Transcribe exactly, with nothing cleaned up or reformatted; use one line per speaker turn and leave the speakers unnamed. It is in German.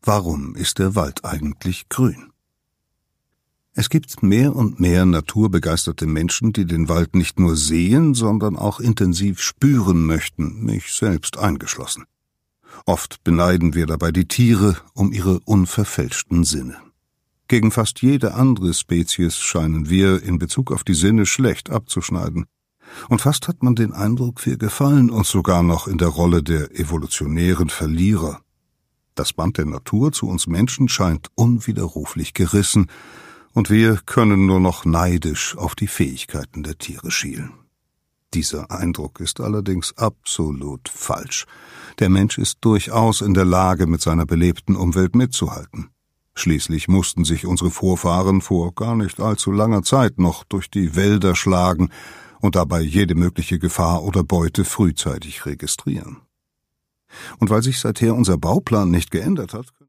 Warum ist der Wald eigentlich grün? Es gibt mehr und mehr naturbegeisterte Menschen, die den Wald nicht nur sehen, sondern auch intensiv spüren möchten, mich selbst eingeschlossen. Oft beneiden wir dabei die Tiere um ihre unverfälschten Sinne. Gegen fast jede andere Spezies scheinen wir in Bezug auf die Sinne schlecht abzuschneiden. Und fast hat man den Eindruck, wir gefallen uns sogar noch in der Rolle der evolutionären Verlierer. Das Band der Natur zu uns Menschen scheint unwiderruflich gerissen, und wir können nur noch neidisch auf die Fähigkeiten der Tiere schielen. Dieser Eindruck ist allerdings absolut falsch. Der Mensch ist durchaus in der Lage, mit seiner belebten Umwelt mitzuhalten. Schließlich mussten sich unsere Vorfahren vor gar nicht allzu langer Zeit noch durch die Wälder schlagen und dabei jede mögliche Gefahr oder Beute frühzeitig registrieren. Und weil sich seither unser Bauplan nicht geändert hat,